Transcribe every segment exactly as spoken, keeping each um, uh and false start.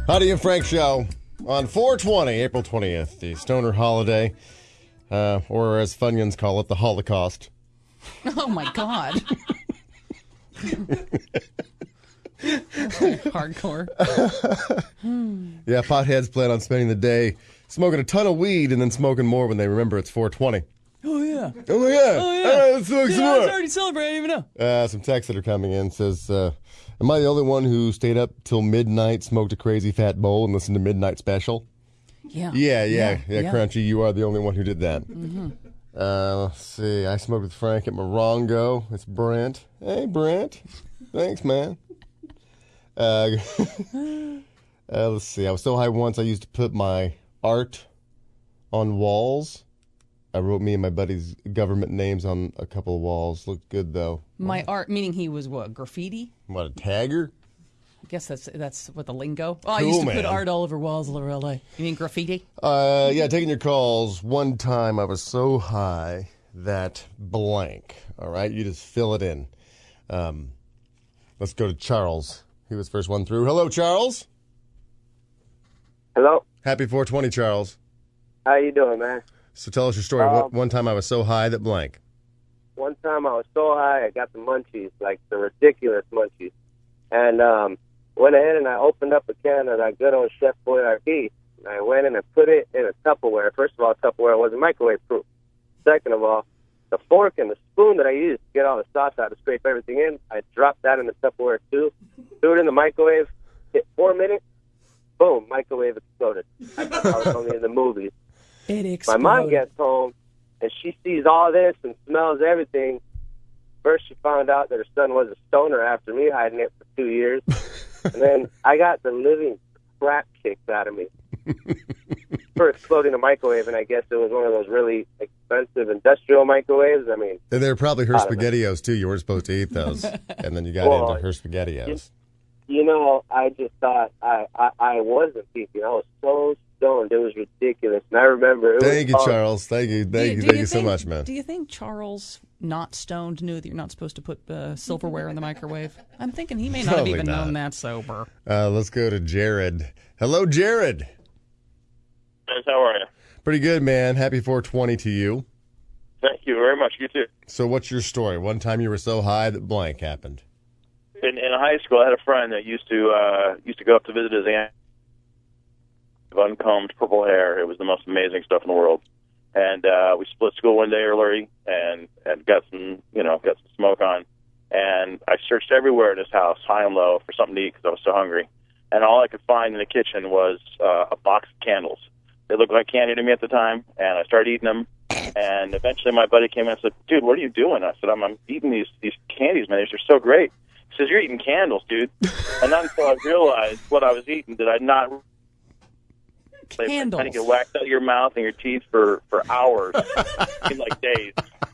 Howdy and Frank show on four twenty, April twentieth, the Stoner holiday, uh, or as Funyuns call it, the Holocaust. Oh, my God. Hardcore. Yeah, potheads plan on spending the day smoking a ton of weed and then smoking more when they remember it's four twenty. Oh, yeah. Oh, my God. Oh, yeah. All right, let's smoke yeah, some I more. was already celebrating, even know. Uh, some texts that are coming in says, uh, am I the only one who stayed up till midnight, smoked a crazy fat bowl, and listened to Midnight Special? Yeah. Yeah, yeah, yeah, Yeah, yeah. Crunchy, you are the only one who did that. Mm-hmm. Uh, let's see. I smoked with Frank at Morongo. It's Brent. Hey, Brent. Thanks, man. Uh, uh, let's see. I was so high once I used to put my art on walls. I wrote me and my buddy's government names on a couple of walls. Looked good, though. My art, meaning he was what, graffiti? What, a tagger? I guess that's that's what the lingo. Oh, I Cool, used to man. put art all over walls all over L A. You mean graffiti? Uh, yeah, taking your calls. One time I was so high that blank. All right, you just fill it in. Um, let's go to Charles. He was first one through. Hello, Charles. Hello. Happy four twenty, Charles. How you doing, man? So tell us your story. Um, one, one time I was so high that blank. One time I was so high, I got the munchies, like the ridiculous munchies, and um, went ahead and I opened up a can of that good old Chef Boyardee. And I went in and put it in a Tupperware. First of all, Tupperware wasn't microwave proof. Second of all, the fork and the spoon that I used to get all the sauce out to scrape everything in, I dropped that in the Tupperware too. Threw it in the microwave. Hit four minutes. Boom! Microwave exploded. I thought I was only in the movies. It My exploded. mom gets home, and she sees all this and smells everything. First, she found out that her son was a stoner after me hiding it for two years. And then I got the living crap kicked out of me for exploding a microwave, and I guess it was one of those really expensive industrial microwaves. I mean, And they were probably her I don't know. SpaghettiOs, too. You weren't supposed to eat those. And then you got Well, into her SpaghettiOs. you know, I just thought I, I, I wasn't thinking. I was so stoned. It was ridiculous. And I remember it Thank you, was Charles. Thank you. Thank Do you. do Thank you so think- much, man. Do you think Charles, not stoned, knew that you're not supposed to put uh, silverware in the microwave? I'm thinking he may not Probably have even not. known that sober. Uh, let's go to Jared. Hello, Jared. Guys, how are you? Pretty good, man. Happy four twenty to you. Thank you very much. You too. So what's your story? One time you were so high that blank happened. In, in high school, I had a friend that used to uh, used to go up to visit his aunt with uncombed purple hair. It was the most amazing stuff in the world. And uh, we split school one day early and, and got some, you know, got some smoke on. And I searched everywhere in his house, high and low, for something to eat because I was so hungry. And all I could find in the kitchen was uh, a box of candles. They looked like candy to me at the time, and I started eating them. And eventually my buddy came in and said, "Dude, what are you doing?" I said, I'm, I'm eating these, these candies, man. These are so great. He says, "You're eating candles, dude." And not until I realized what I was eating did I not Candles. kind of get whacked out of your mouth and your teeth for, for hours, in like days.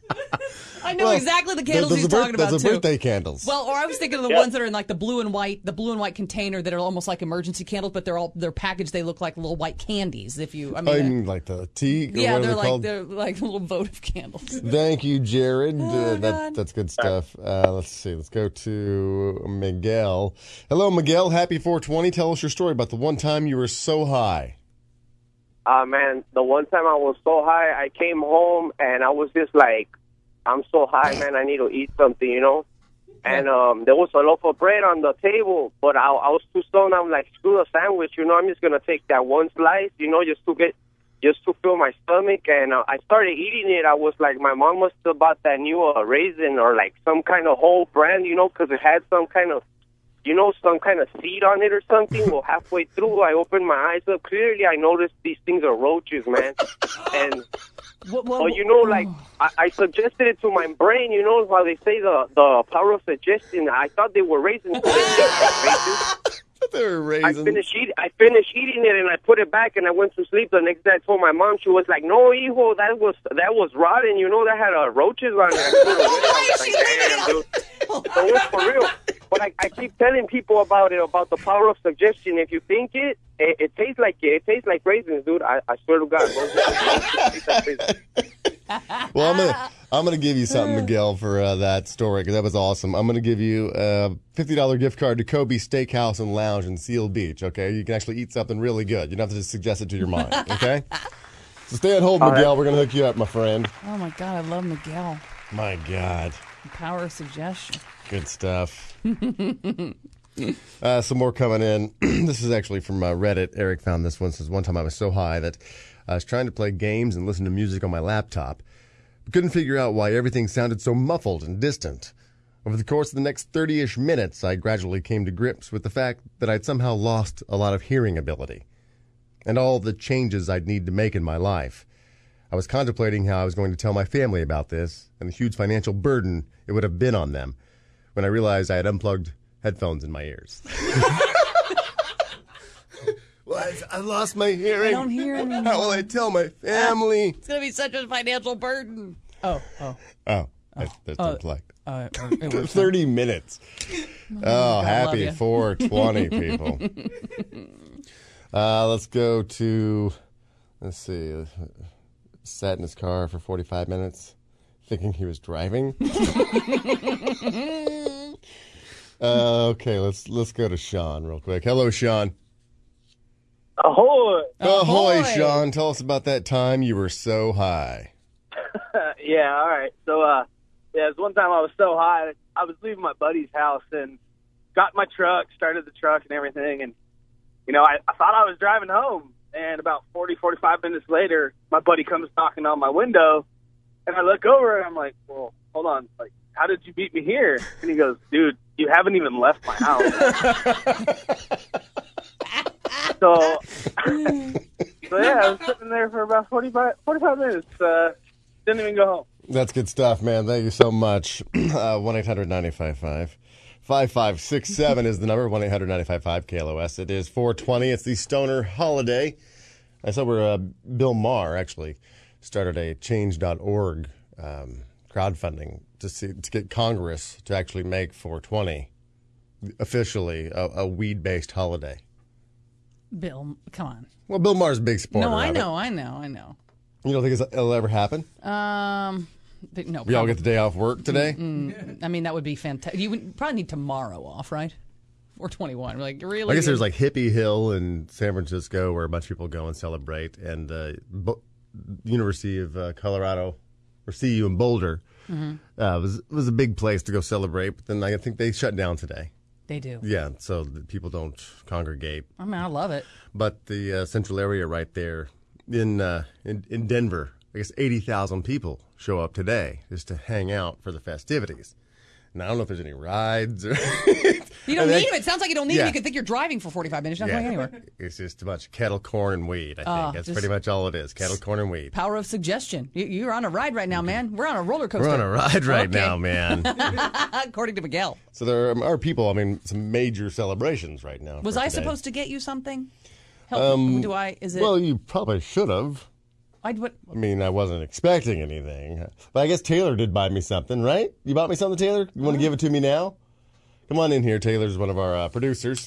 I know Well, exactly the candles those he's are bir- talking about, Those are too. birthday candles. Well, or I was thinking of the Yeah. ones that are in like the blue and white, the blue and white container that are almost like emergency candles, but they're all they're packaged. They look like little white candies. If you, I mean, I mean, like the tea. Or yeah, what are they're they like called? they're like little votive candles. Thank you, Jared. Oh, uh, that, God. that's good stuff. Uh, let's see. Let's go to Miguel. Hello, Miguel. Happy four twenty. Tell us your story about the one time you were so high. Uh, man, the one time I was so high, I came home and I was just like, I'm so high, man, I need to eat something, you know? And um, there was a loaf of bread on the table, but I, I was too stoned. I'm like, screw a sandwich, you know? I'm just going to take that one slice, you know, just to get, just to fill my stomach. And uh, I started eating it. I was like, my mom must have bought that new uh, raisin or like some kind of whole brand, you know, because it had some kind of, you know, some kind of seed on it or something. Well, halfway through, I opened my eyes up. Clearly, I noticed these things are roaches, man. And, What, what, oh, you know, like, I, I suggested it to my brain, you know, how they say the, the power of suggestion. I thought they were raisins. But they taste like raisins. They were I raisins. finished, eat, I finished eating it, and I put it back, and I went to sleep. The next day, I told my mom. She was like, "No, hijo, that was that was rotten. You know, that had uh, roaches on it." I put it away. I was like, "Damn, dude." So it's for real. But I, I keep telling people about it, about the power of suggestion. If you think it, it, it tastes like it. It tastes like raisins, dude. I, I swear to God. Well, I'm gonna I'm gonna give you something, Miguel, for uh, that story because that was awesome. I'm gonna give you a fifty dollar gift card to Kobe Steakhouse and Lounge in Seal Beach. Okay, you can actually eat something really good. You don't have to just suggest it to your mind. Okay, so stay on hold, Miguel. We're gonna hook you up, my friend. Oh my God, I love Miguel. My God, The power of suggestion. good stuff. uh, some more coming in. This is actually from uh, Reddit. Eric found this one. Says one time I was so high that I was trying to play games and listen to music on my laptop. Couldn't figure out why everything sounded so muffled and distant. Over the course of the next thirty-ish minutes, I gradually came to grips with the fact that I'd somehow lost a lot of hearing ability and all the changes I'd need to make in my life. I was contemplating how I was going to tell my family about this and the huge financial burden it would have been on them when I realized I had unplugged headphones in my ears. What? I lost my hearing. I don't hear anymore. How will I tell my family? It's going to be such a financial burden. Oh, oh. Oh, that's, that's Uh, unplugged. Uh, it was thirty minutes. Oh, God, happy love ya. four twenty, people. uh, let's go to, let's see, sat in his car for forty-five minutes thinking he was driving. uh, okay, let's let's go to Sean real quick. Hello, Sean. Ahoy! Ahoy, Ahoy. Sean. Tell us about that time you were so high. Yeah, all right. So, uh, yeah, it was one time I was so high, I was leaving my buddy's house and got in my truck, started the truck and everything, and, you know, I, I thought I was driving home, and about forty, forty-five minutes later, my buddy comes knocking on my window, and I look over, and I'm like, well, hold on, like, how did you beat me here? And he goes, dude, you haven't even left my house. so, so, yeah, I was sitting there for about forty-five, forty-five minutes, uh, didn't even go home. That's good stuff, man. Thank you so much. one eight hundred nine five five five five six seven is the number, one eight hundred nine five five K L O S. It is four twenty. It's the Stoner Holiday. I saw where uh, Bill Maher actually started a change dot org um, crowdfunding to see to get Congress to actually make four twenty officially a, a weed-based holiday. Bill, come on. Well, Bill Maher's a big supporter No, I of it. know, I know, I know. You don't think it's, it'll ever happen? Um, but no. We all get the probably- day off work today? I mean, that would be fantastic. You would probably need tomorrow off, right? Or twenty-one. Like, really? I guess there's like Hippie Hill in San Francisco where a bunch of people go and celebrate, and uh, Bo- University of uh, Colorado, or C U in Boulder, Mm-hmm. uh, was was a big place to go celebrate. But then I think they shut down today. They do. Yeah, so that people don't congregate. I mean, I love it. But the uh, central area right there in uh, in, in Denver, I guess eighty thousand people show up today just to hang out for the festivities. And I don't know if there's any rides. Or You don't I mean, need them. It sounds like you don't need yeah. them. You could think you're driving for forty-five minutes. You're not going anywhere. It's just a bunch of kettle corn and weed, I think. Oh, That's just- pretty much all it is, kettle corn and weed. Power of suggestion. You, you're on a ride right now, man. We're on a roller coaster. We're on a ride right Okay. now, man. According to Miguel. So there are people, I mean, some major celebrations right now. Was for I today. supposed to get you something? Help me. Do I? Is it? Well, you probably should have. I, what, I mean, I wasn't expecting anything. But I guess Taylor did buy me something, right? You bought me something, Taylor? You want to give it to me now? Come on in here. Taylor's one of our uh, producers.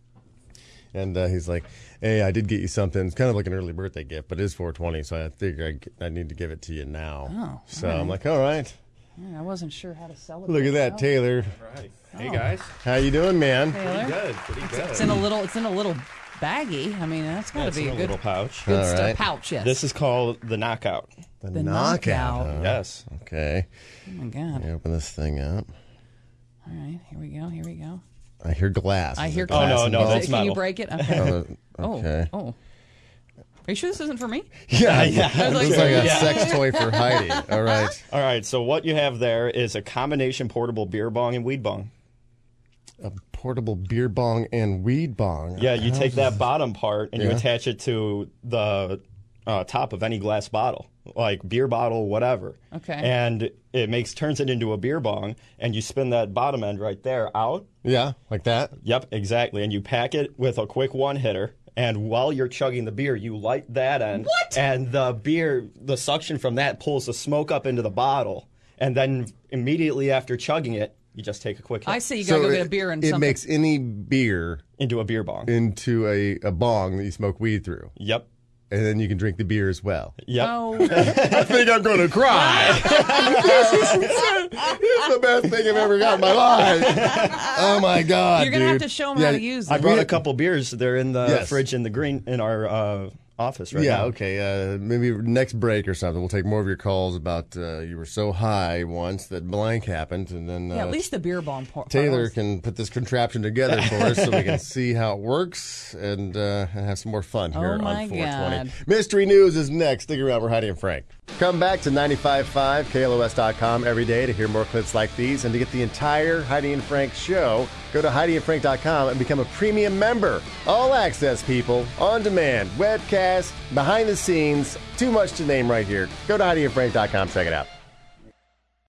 And uh, he's like, hey, I did get you something. It's kind of like an early birthday gift, but it is four twenty, so I figure I, I need to give it to you now. Oh, so I'm like, all right. yeah, I wasn't sure how to celebrate. Look at that, Taylor. Right. Hey guys. How you doing, man? Taylor. Good. Pretty good. It's in a little. It's in a little baggie. I mean, that's got to It's be in a a good, little pouch. good All stuff. right. Pouch. Yes. This is called the Knockout. The, The knockout. knockout. huh? Yes. Okay. Oh my God. Let me open this thing up. All right. Here we go. Here we go. I hear glass. I Is hear there glass Oh, no, no, involved? that's Can you metal. break it? Okay. Oh, Oh. okay. Oh. Are you sure this isn't for me? Yeah, yeah. I was like, Looks like a Yeah. sex toy for Heidi. All right. All right. So what you have there is a combination portable beer bong and weed bong. A portable beer bong and weed bong. Yeah, you take that bottom part and you Yeah. attach it to the uh, top of any glass bottle, like beer bottle, whatever. Okay. And it makes turns it into a beer bong, and you spin that bottom end right there out. Yeah, like that. Yep, exactly. And you pack it with a quick one hitter. And while you're chugging the beer, you light that end. What? And the beer, the suction from that pulls the smoke up into the bottle. And then immediately after chugging it, you just take a quick hit I see. You gotta go it, get a beer and it something. makes any beer into a beer bong. into a, a bong that you smoke weed through. Yep. and then you can drink the beer as well. Yep. Oh, I think I'm going to cry. this, is, this is the best thing I've ever got in my life. Oh my god! you're gonna dude. have to show them how to use I it. brought a couple beers. They're in the Yes. fridge in the green in our uh, office right Yeah, now. okay. Uh, maybe next break or something, we'll take more of your calls about uh, you were so high once that blank happened, and then uh, Yeah, at least the beer bomb part. Taylor can put this contraption together for us so we can see how it works and, uh, and have some more fun here Oh, my on four twenty. God. Mystery News is next. Stick around. We're Heidi and Frank. Come back to ninety-five point five K L O S dot com every day to hear more clips like these and to get the entire Heidi and Frank show. Go to Heidi and Frank dot com and become a premium member. All access, people, on demand, webcast, behind the scenes. Too much to name right here. Go to Heidi and Frank dot com. Check it out.